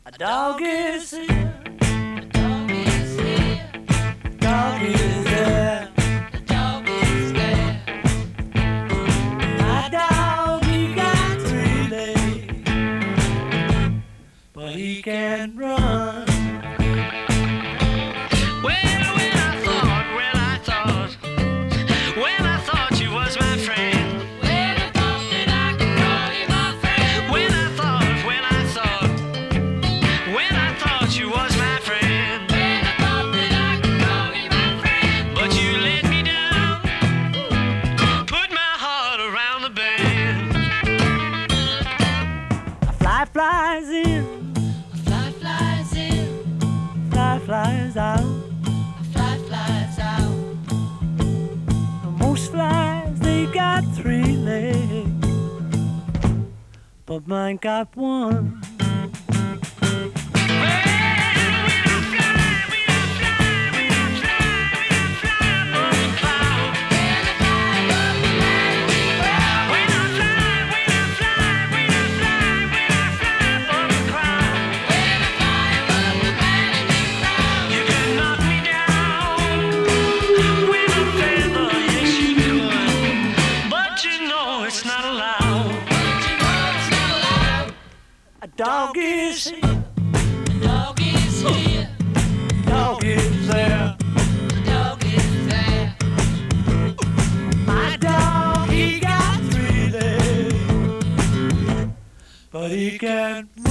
A dog is here. A dog is here. Dog is there. The dog is there. My dog, he got 3 legs, but he can't run. Well, I thought you was my friend. Well, I thought that I could call you my friend. Well, I thought you was my friend. Well, I thought that I could call you my friend. But you let me down, put my heart around the bend. A fly flies in, A fly flies in. fly flies out. A fly flies out. Most flies, they got 3 legs, but mine got 1. It's not allowed. A dog is here, The dog is here. dog is there. The dog is there. My dog, he got 3 legs, but he can't